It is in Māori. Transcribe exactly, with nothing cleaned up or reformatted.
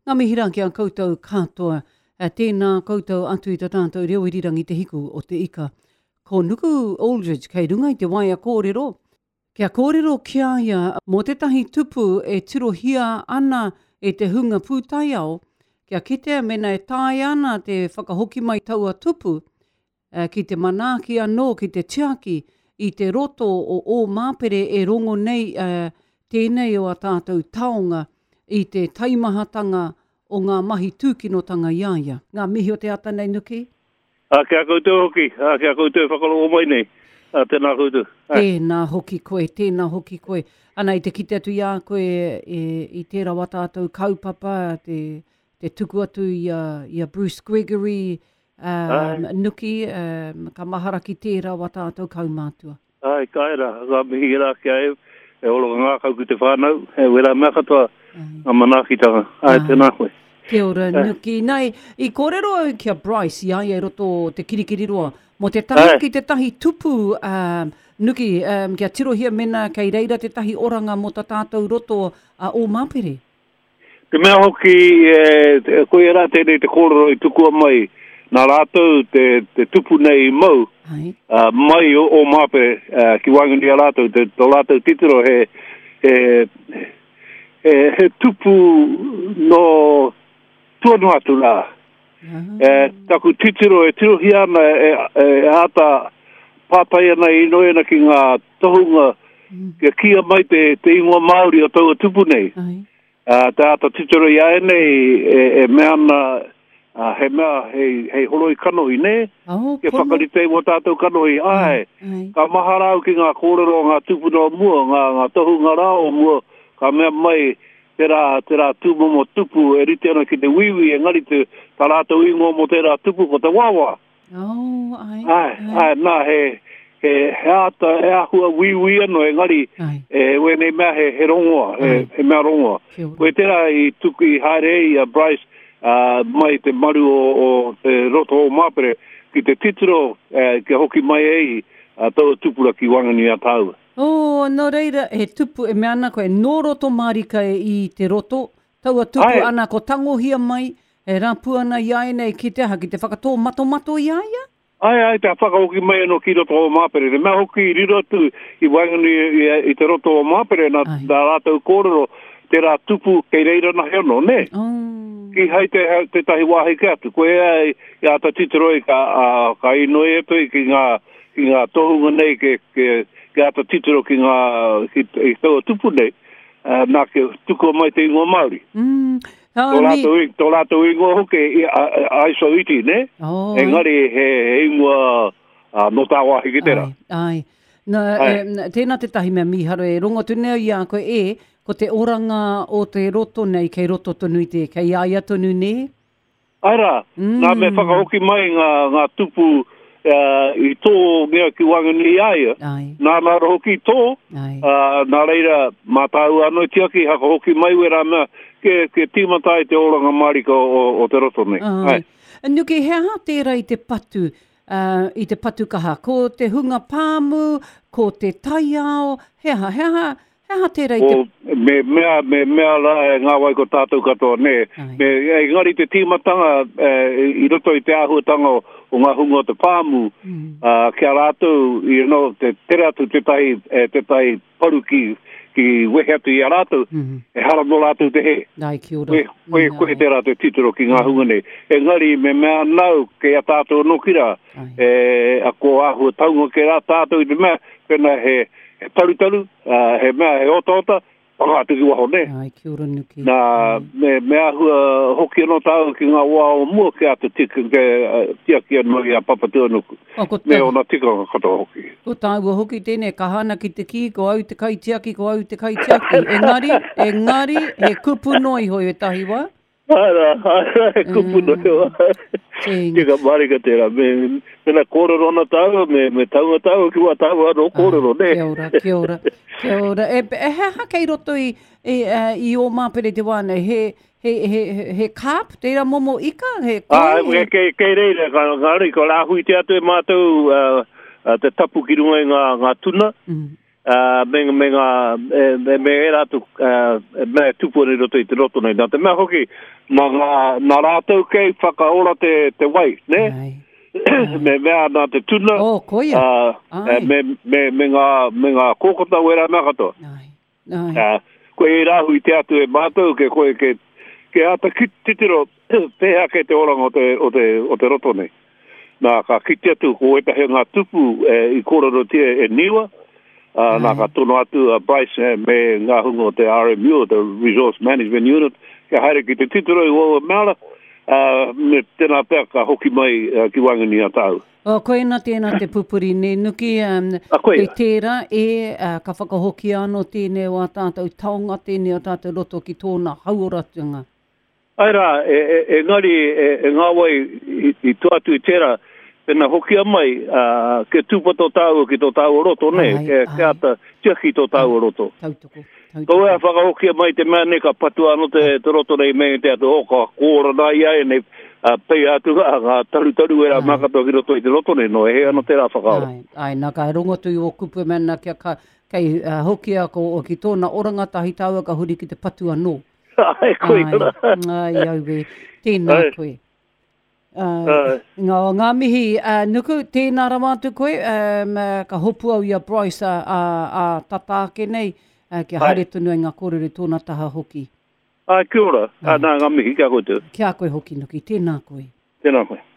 ngā mihirang ki ang koutou katoa, uh, tēnā koutou atu i tātou reo irirangi te hiku o te ika. Ko Nuku Aldridge kei runga i te waia kōrero. Kia kōrero kia ia mō tetahi tupu e tirohia ana e te hunga pūtai ao, kia kitea mena e tāi ana te whakahoki mai taua tupu, uh, ki te manaki anō, ki te tiaki, i te roto o o māpere e rongo nei uh, tēnei o a tātou taonga i te taimahatanga o ngā mahi tūkinotanga iaia. Ngā mihi o te ata nei, Nuki? A kia koutou hoki, a kia koutou whakalo mai nei, a tēnā koutou. Tēnā hoki koe, tēnā hoki koe. Ana i te kite atu ia koe e, i tērā wa tātou kaupapa, te, te tuku atu i a, i a Bruce Gregory, um, Nuki, um, ka mahara ki tērā wa tātou kaumātua. Ai, kaira, ngā mihi rā kia e, e olo ngā kau ki te whānau, e wera mea katoa, ngā manakitanga, ai tēnā koe. Kia ora, Nuki. Nei, i kōrero au kia Bryce, ia, i roto te kirikiri roa, mo te tahi ki te tahi tupu, um, Nuki, um, kia tirohia mena kei reira te tahi oranga mo ta tātou roto uh, o māpere. Te mea hoki, e, koe e rā tēnei te kōrero i tukua mai, nā rātou te, te tupu nei mau, uh, mai o, o māpere, uh, ki wanguni a rātou, te, te rātou titiro he, he, he, he tupu no tuanu atu rā. E, taku titiro e tirohi ana e, e ata pātai ana i noe na ki ngā tohunga kia kia mai te, te ingoa Māori o taua tupu nei. Uh, te ata titiro i ae nei e, e mea ana uh, he mea hei, hei horoi kanohi ne. Oh, ke whakaritei mo tātou kanohi. Ai, ka maharau ki ngā kōrero ngā tupu no mua, ngā, ngā tohunga rā o mua, ka mea mai tērā, tērā tūmomo tupu e rite ana ki te wiwi e ngari te tarātou ingo mo tērā tupu ko te wawa. Oh, ai. Ai, ai, nā he, he, he ata, he ahua wiwi ano e ngari, e wene mea he, he rongoa, he, he mea rongoa. Koe tērā i tuku i haere i a Bryce, uh, mai te maru o, o te roto o māpere, ki te titiro, uh, ke hoki mai ei, uh, tau tupura ki wangani a tāua. Oh, no reira, he tupu e mea ana koe, nō roto marika e i te roto, taua tupu ai. Ana ko tangohia mai, e rapu ana iai nei ki te aha, ki te whakatō mato-mato iaia? Ai, ai, te whakahoki mai ano ki roto o māpere, re mea hoki i riro atu i wangani i, i te roto o māpere, na da rātou kōrero, te rā tupu kei reira na heono, ne? Oh. Ki hai te, te tahi wāhi ke atu, koe ai, i ata titiroi ka, a, ka inoe atu i ki ngā, ki ngā tohunga nei ke, ke ke ata titiro ki ngā, ki, ki taua tupu nei, uh, nā ke tuku mai te ingoa Māori. Mm. Tō rātou ni... rātou ingoa hoke i aiso iti, ne? Oh, engari he, he ingoa uh, no tā wāhi ki tērā. Ai, ai. No, e, tēnā te tahi mea miharo e rongo tuneo i a koe e, ko te oranga o te roto nei, kei roto tonu i te, kei aia tonu ne? Aira, mm. nā me whakahoki mai ngā, ngā tupu Uh, i tō mea ki wangani aia, nā nāra hoki tō, uh, nā reira mātāu anō tiaki haka hoki mai wera mea ke, ke tīmatai te oranga marika o, o te roto nei. Ai. Nuki, he aha tērā i te patu, uh, i te patu kaha, ko te hunga pāmu, ko te taiao, he aha, he aha, he aha tērā i te... O, me, mea, me, mea la e ngā wai ko tātou katoa, ne, me, e ngari te tīmatanga e, i roto i te āhuatanga o o ngā hunga o te pāmu, mm. uh, kia rātou, you know, te tere atu te tai, e, te tai paru ki, ki wehe atu i a rātou, mm. e hara no rātou te he. Ai, ki ora. Koe, koe, koe te rātou titiro ki ngā hunga nei. E ngari me mea nau ke a tātou nokira, e, a ko ahua taunga ke rā tātou i te mea, pena he, he taru-taru, uh, he mea he ota-ota, Pangatu ki waho ne. Ai, ki ora Nuki. Nā, me, mea hua hoki anō tāu ki ngā wā o mua ki ata tika ke uh, tia ki anō i a papatua nuku. Me o nā tika katoa hoki. Ko tāua hoki tēnei, ka hana ki te ki, ko au te kaitiaki, ko au te kaitiaki. Engari, engari, he kupu noi hoi e tahi wā. Ara, ara, he kupu noi wā. Tika marika tērā, me, me nā kōrero ana tāua, me, me taunga tāua ki wā tāua anō kōrero ne. Kia ora, kia ora. Kia ora. E, e he haka i roto i, e, uh, i o māpere te wāne, he, he, he, he, he kāp, tērā momo ika, he koi? Ah, he... kei, kei reira, ka ngāri, ko rāhui te atu e mātou uh, uh, te tapu ki runga i ngā, ngā tuna. Mm. uh, menga menga me me era tu uh, me tupu ni roto I te roto nei nā te mea hoki nā nā rātou kei whakaora te te wai ne me mea nā te tuna oh koia uh, me me me ngā me ngā kōkota wera mea katoa uh, koe I rahu I te atu e mātou ke koe ke ke ata kititiro pēhea ke te oranga o te o te o te roto nei nā ka kiti atu ko e tahe ngā tupu e, I kororo tia e niwa Uh, nā ka tono atu uh, Bryce eh, me ngā hungo te R M U, the Resource Management Unit, ka haere ki te titiro I Wawa Maura, uh, me tēnā pēr ka hoki mai uh, ki wangani a tāu. O, koe nā tēnā te pupuri, ne nuki um, koe tērā e uh, ka whakahoki anō tēnei o a tātou taonga tēnei o tātou roto ki tōna hauoratunga. Ai rā, e, e, e ngari e, e ngā wai I, I tuatu I tērā, pena hoki a mai, uh, ke tūpato tāu ki tō tāu roto, ne, ai, ke, ke ata tiaki tō tāu roto. Tautoko. Ko ea whakahoki a mai te mea ne ka patu anō te, te roto nei mei te atu oka, kōra nā ia e nei, uh, pei atu ngā taru taru e rā makato ki roto I te roto nei, no e he anō te rā whakaora. Ai, ai, nā ka rongotu I o kupu mena kia ka, kei uh, hoki a ko o ki tōna oranga tahi tāua ka huri ki te patu anō. Ai, koe kara. Ai, ai, we, tēnā koe. Uh, uh, ngā, ngā mihi, uh, nuku, tēnā ramātu koe, um, uh, ka hopu au ia Bryce a, a, a tataake nei, uh, kia haere tunu e ngā kōrere tōna taha hoki. Ai, kia ora, uh, nā ngā mihi, kia koe tu. Kia koe hoki nuki, tēnā koe. Tēnā koe.